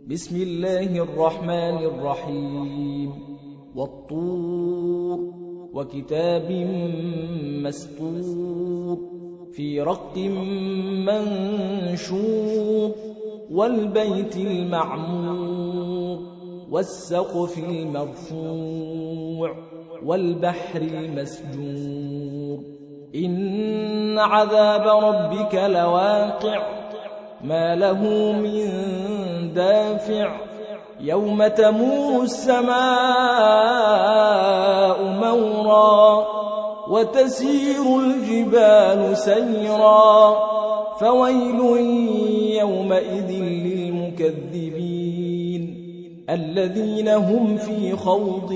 بسم الله الرحمن الرحيم والطور وكتاب مسطور في رق منشور والبيت المعمور والسقف المرفوع والبحر المسجور إن عذاب ربك لواقع ما له من دافع يوم تمور السماء مورا وتسير الجبال سيرا فويل يومئذ للمكذبين الذين هم في خوض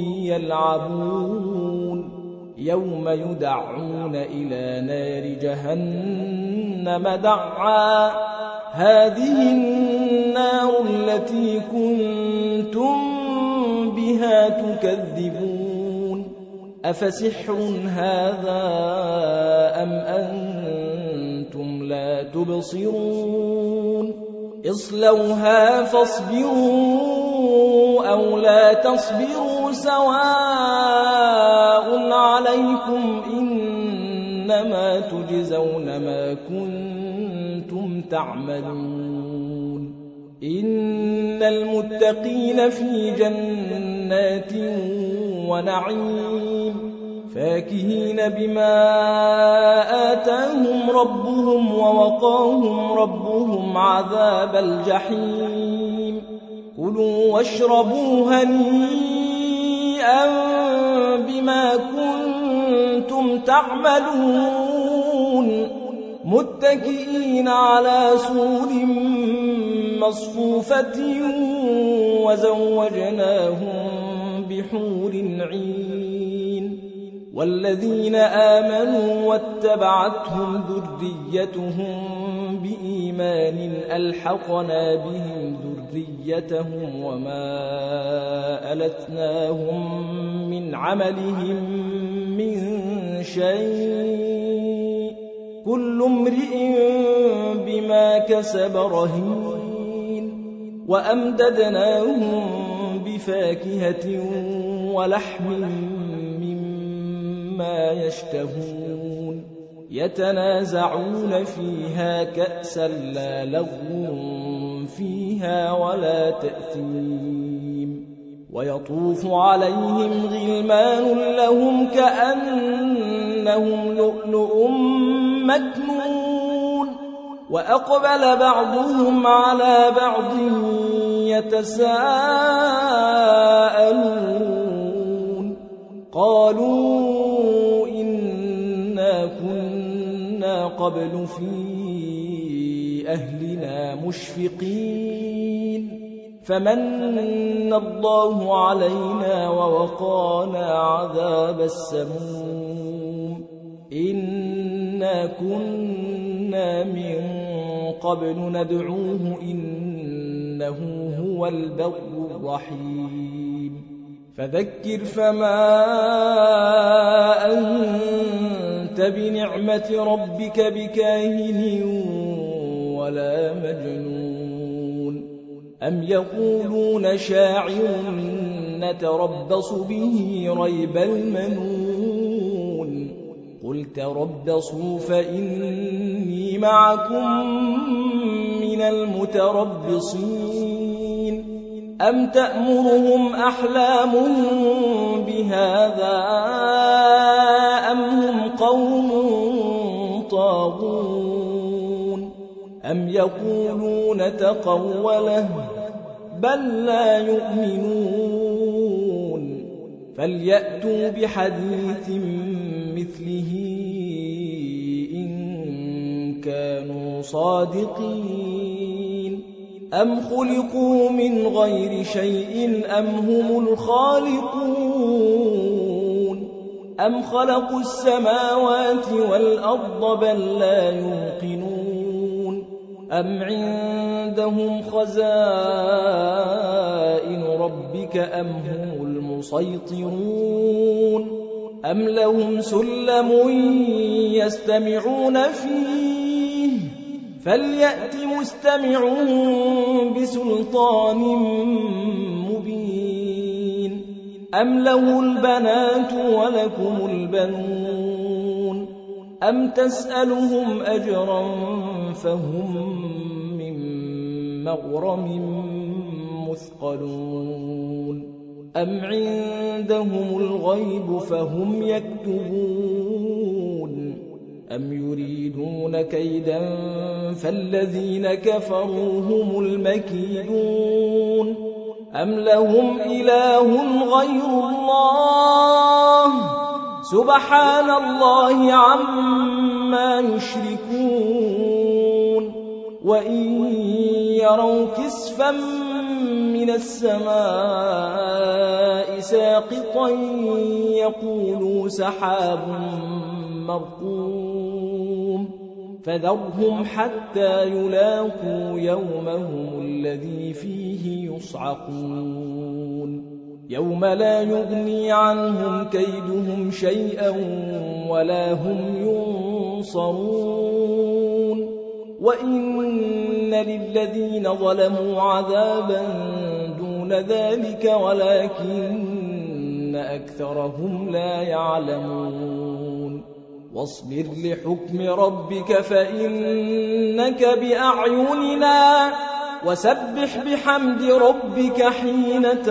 يلعبون يوم يدعون إلى نار جهنم دعا هذه النار التي كنتم بها تكذبون أفسحر هذا أم أنتم لا تبصرون اصلوها فاصبروا أو لا تصبروا سواء عليكم إنما تجزون ما كنتم تعملون إن المتقين في جنات ونعيم فاكهين بما آتاهم ربهم ووقاهم ربهم عذاب الجحيم كلوا واشربوا هنيئا بما كنتم تعملون متكئين على سرر مصفوفة وزوجناهم بحور عين والذين آمنوا واتبعتهم ذريتهم بإيمان ألحقنا بهم ذريتهم وما ألتناهم من عملهم من شيء كل امرئ بما كسب رهين وأمددناهم بفاكهة ولحم مما يشتهون يتنازعون فيها كأسا لا لغو فيها ولا تأثيم ويطوف عليهم غلمان لهم كأنهم لؤلؤ مكنون وأقبل بعضهم على بعض يتساءلون قالوا إنا كنا قبل في أهلنا مشفقين فمن الله علينا ووقانا عذاب السموم إنا كنا من قبل ندعوه إنه هو البر الرحيم فذكر فما أنت بنعمة ربك بكاهن ولا مجنون أم يقولون شاعر نتربص به ريب المنون قل تربصوا فإني معكم من المتربصين أم تأمرهم أحلامهم بهذا أم هم قوم طاغون أم يقولون تقوله بل لا يؤمنون فليأتوا بحديث مثله إن كانوا صادقين أم خلقوا من غير شيء أم هم الخالقون أم خلقوا السماوات والأرض بل لا يوقنون أم عندهم خزائن ربك أم هم المسيطرون أم لهم سلم يستمعون فيه فليأت مستمعون بسلطان مبين أم له البنات ولكم البنون أم تسألهم أجرا فهم من مغرم مثقلون أم عندهم الغيب فهم يكتبون أم يريدون كيدا فالذين كفروا هم المكيدون أم لهم إله غير الله سبحان الله عما يشركون وإن يروا كسفا من السماء ساقطا يقولوا سحاب مرقوم فذرهم حتى يلاقوا يومهم الذي فيه يصعقون يوم لا يغني عنهم كيدهم شيئا ولا هم ينصرون وإن للذين ظلموا عذابا دون ذلك ولكن أكثرهم لا يعلمون واصبر لحكم ربك فإنك بأعيننا وسبح بحمد ربك حين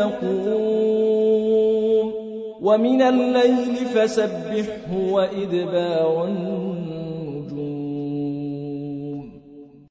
تقوم ومن الليل فسبحه وإدبار النجوم